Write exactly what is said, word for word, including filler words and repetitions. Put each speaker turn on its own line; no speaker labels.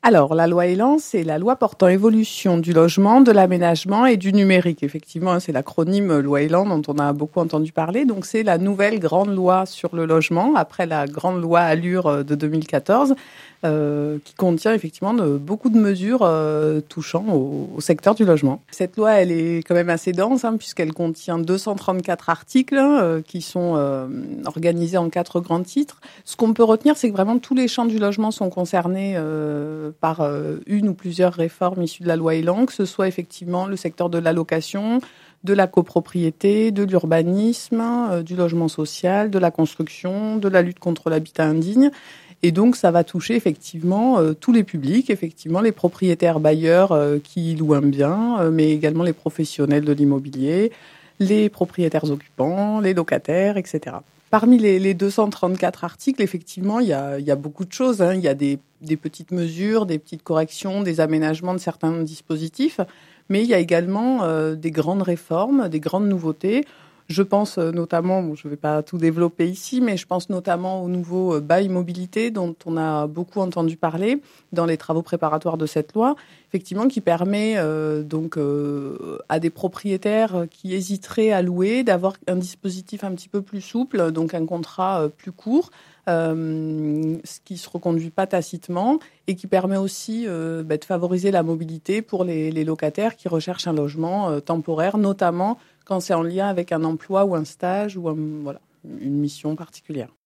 Alors, la loi Elan, c'est la loi portant évolution du logement, de l'aménagement et du numérique. Effectivement, c'est l'acronyme loi Elan dont on a beaucoup entendu parler. Donc, c'est la nouvelle grande loi sur le logement, après la grande loi Allure de deux mille quatorze, euh, qui contient effectivement de, beaucoup de mesures euh, touchant au, au secteur du logement. Cette loi, elle est quand même assez dense, hein, puisqu'elle contient deux cent trente-quatre articles euh, qui sont euh, organisés en quatre grands titres. Ce qu'on peut retenir, c'est que vraiment tous les champs du logement sont concernés euh, par euh, une ou plusieurs réformes issues de la loi Elan, que ce soit effectivement le secteur de l'allocation, de la copropriété, de l'urbanisme, euh, du logement social, de la construction, de la lutte contre l'habitat indigne. Et donc, ça va toucher effectivement euh, tous les publics, effectivement les propriétaires bailleurs euh, qui louent un bien, euh, mais également les professionnels de l'immobilier, les propriétaires occupants, les locataires, et cetera. Parmi les, les deux cent trente-quatre articles, effectivement, il y a, il y a beaucoup de choses, hein. Il y a des, des petites mesures, des petites corrections, des aménagements de certains dispositifs, mais il y a également euh, des grandes réformes, des grandes nouveautés. Je pense notamment, bon, je ne vais pas tout développer ici, mais je pense notamment au nouveau bail mobilité dont on a beaucoup entendu parler dans les travaux préparatoires de cette loi, effectivement, qui permet euh, donc euh, à des propriétaires qui hésiteraient à louer d'avoir un dispositif un petit peu plus souple, donc un contrat euh, plus court, euh, ce qui se reconduit pas tacitement et qui permet aussi euh, bah, de favoriser la mobilité pour les, les locataires qui recherchent un logement euh, temporaire, notamment quand c'est en lien avec un emploi ou un stage ou un, voilà, une mission particulière.